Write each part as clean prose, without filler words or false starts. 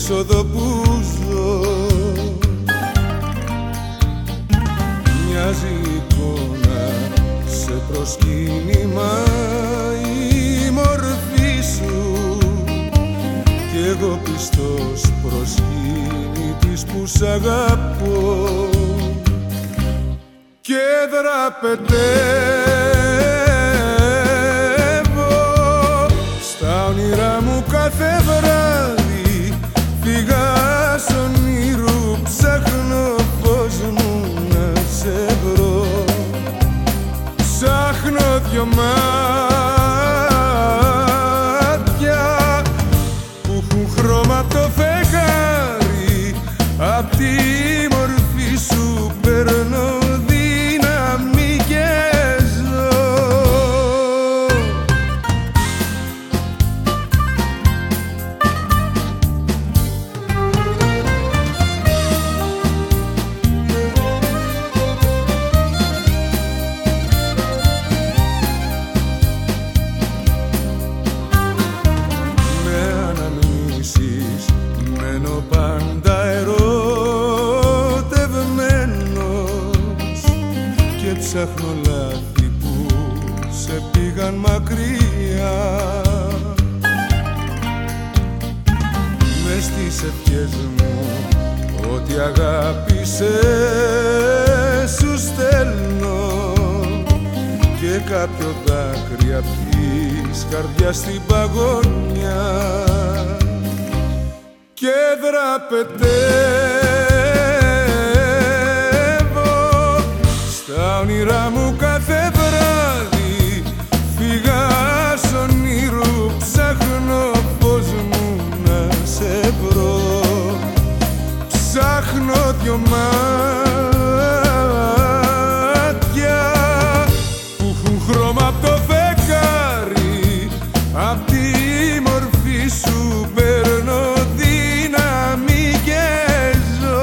διέξοδο που ζω. Μοιάζει εικόνα σε προσκύνημα η μορφή σου κι εγώ πιστός προσκύνητης που σ' αγαπώ και δραπετεύω στα όνειρά μου κάθε βράδυ. Φύγα σ' όνειρου, ψάχνω φως μου να σε βρω. Ψάχνω δυο μάτια που έχουν χρώμα απ' το φεγγάρι. Απ' τη μορφή σου παίρνω δύναμη και ζω. Μένω πάντα ερωτευμένος και ψάχνω λάθη που σε πήγαν μακριά. Μες στις ευχές μου ό,τι αγάπησες σου στέλνω και κάποιο δάκρυ απ' της καρδιάς στην παγωνιά και δραπετεύω στα όνειρά μου κάθε βράδυ. Φύγα σ' όνειρου, ψάχνω φως μου να σε βρω. Ψάχνω δυο μάτια που έχουν χρώμα απ' το φεγγάρι. Απ' τη μορφή σου παίρνω δύναμη και ζω.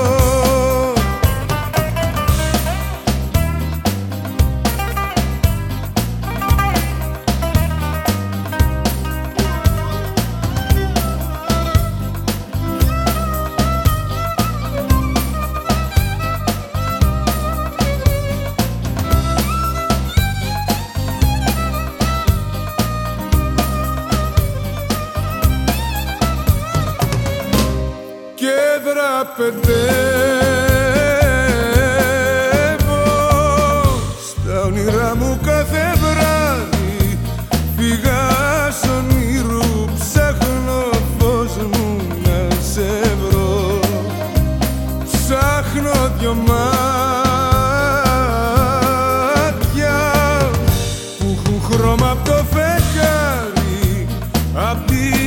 Και δραπετεύω στα όνειρά μου κάθε βράδυ. Φύγα σ' όνειρου, ψάχνω φως μου να σε βρω. Ψάχνω δυο μάτια που έχουν χρώμα απ' το φεγγάρι. Απ' τη